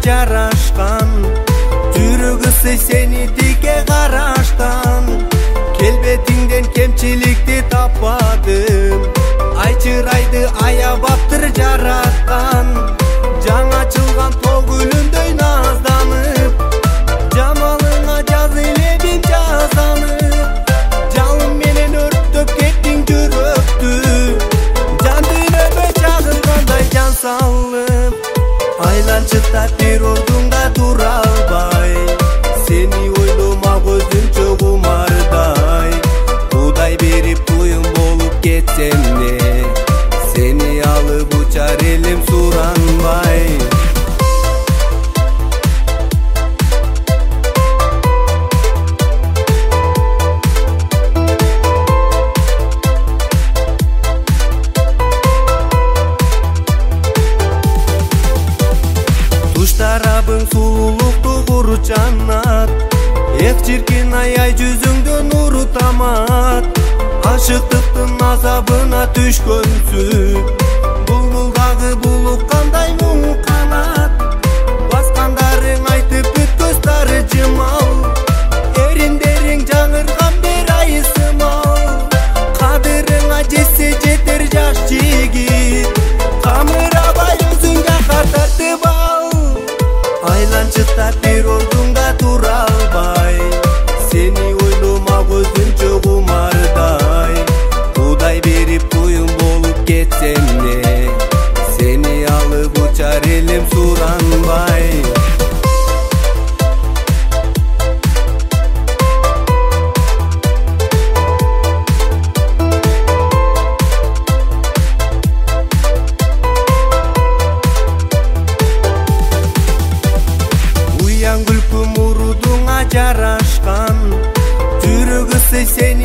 жарашкан, жүрөк ысы сени тике караштан. Келбетиңден кемчиликти таппадым, ай чырайды аябаптыр жараткан. Жаңа чылган тоо гүлүндөй назданып, жамалыңа жаз элебим жазанып. Жалын менен өрттөп кеттиң жүрөктү, жан дүйнөмө чагыргандай жан салып. Айланчыктап бир ордунда тура албай, сени ойлома көзүнчө кумардай. Кудай берип туюм болуп кетсем не, сени алып учар элим суранбай. Тарабың сулулукту курчанат, эк чиркин ай жүзүңдө нуру тамат. Ашыктыктын азабына түшкөнсүң, булбулдагы булук кандай муң канат. Баскандарың айтып бүткөз тары жымал, эриндериң жаңырган бир айысымал. Кадырыңа жетсе жетер жаш жигит, камырабай өзүңгө катартып ал. Айланчыктап бир ордунда тура албай, сени ойлома көзүнчө кумардай. Кудай берип туюм болуп кетсем не, сени алып учар элим суранбай. Жарашкан, жүрөк ысы сени